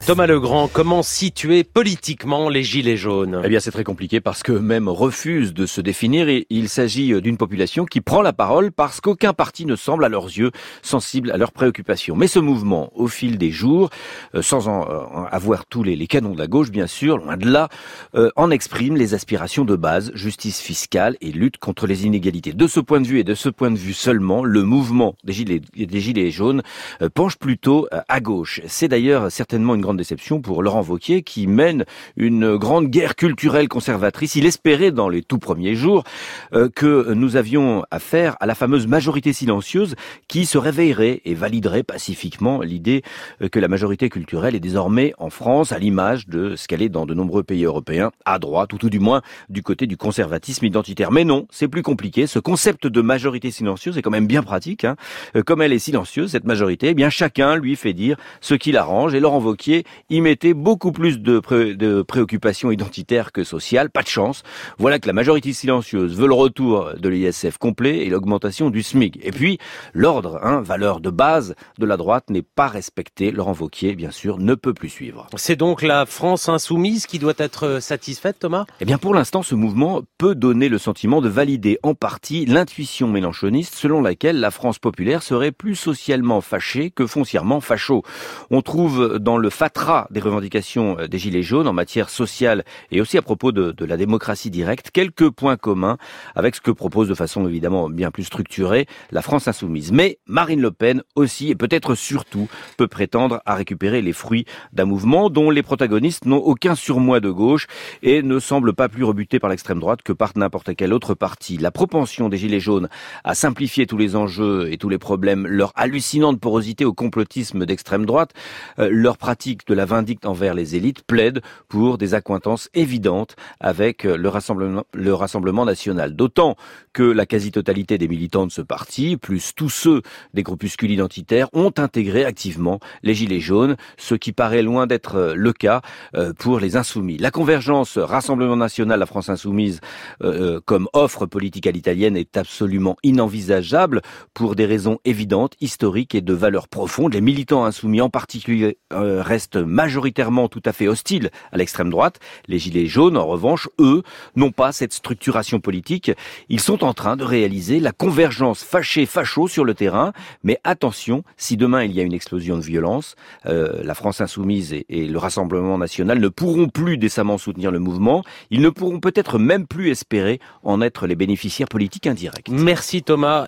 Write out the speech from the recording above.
Thomas Legrand, comment situer politiquement les Gilets jaunes ? Eh bien, c'est très compliqué parce qu'eux-mêmes refusent de se définir et il s'agit d'une population qui prend la parole parce qu'aucun parti ne semble, à leurs yeux, sensible à leurs préoccupations. Mais ce mouvement, au fil des jours, sans avoir tous les canons de la gauche, bien sûr, loin de là, en exprime les aspirations de base, justice fiscale et lutte contre les inégalités. De ce point de vue et de ce point de vue seulement, le mouvement des Gilets jaunes penche plutôt à gauche. C'est d'ailleurs certainement une grande déception pour Laurent Wauquiez qui mène une grande guerre culturelle conservatrice. Il espérait dans les tout premiers jours que nous avions affaire à la fameuse majorité silencieuse qui se réveillerait et validerait pacifiquement l'idée que la majorité culturelle est désormais en France à l'image de ce qu'elle est dans de nombreux pays européens, à droite ou tout du moins du côté du conservatisme identitaire. Mais non, c'est plus compliqué. Ce concept de majorité silencieuse est quand même bien pratique. Comme elle est silencieuse, cette majorité, eh bien chacun lui fait dire ce qui l'arrange. Et Laurent Wauquiez y mettait beaucoup plus de préoccupations identitaires que sociales. Pas de chance. Voilà que la majorité silencieuse veut le retour de l'ISF complet et l'augmentation du SMIC. Et puis, l'ordre, valeur de base de la droite n'est pas respecté. Laurent Wauquiez, bien sûr, ne peut plus suivre. C'est donc la France insoumise qui doit être satisfaite, Thomas ? Eh bien, pour l'instant, ce mouvement peut donner le sentiment de valider en partie l'intuition mélenchoniste selon laquelle la France populaire serait plus socialement fâchée que foncièrement facho. On trouve dans le fatras des revendications des Gilets jaunes en matière sociale et aussi à propos de la démocratie directe, quelques points communs avec ce que propose de façon évidemment bien plus structurée la France insoumise. Mais Marine Le Pen aussi et peut-être surtout peut prétendre à récupérer les fruits d'un mouvement dont les protagonistes n'ont aucun surmoi de gauche et ne semblent pas plus rebutés par l'extrême droite que par n'importe quel autre parti. La propension des Gilets jaunes à simplifier tous les enjeux et tous les problèmes, leur hallucinante porosité au complotisme d'extrême droite, leur pratique de la vindicte envers les élites plaident pour des accointances évidentes avec le Rassemblement national. D'autant que la quasi-totalité des militants de ce parti, plus tous ceux des groupuscules identitaires, ont intégré activement les Gilets jaunes, ce qui paraît loin d'être le cas pour les insoumis. La convergence Rassemblement national, la France insoumise, comme offre politique à l'italienne est absolument inenvisageable pour des raisons évidentes, historiques et de valeurs profondes. Les militants insoumis en particulier restent majoritairement tout à fait hostiles à l'extrême droite. Les Gilets jaunes, en revanche, eux, n'ont pas cette structuration politique. Ils sont en train de réaliser la convergence fâché-facho sur le terrain. Mais attention, si demain il y a une explosion de violence, la France insoumise et le Rassemblement national ne pourront plus décemment soutenir le mouvement. Ils ne pourront peut-être même plus espérer en être les bénéficiaires politiques indirects. Merci Thomas.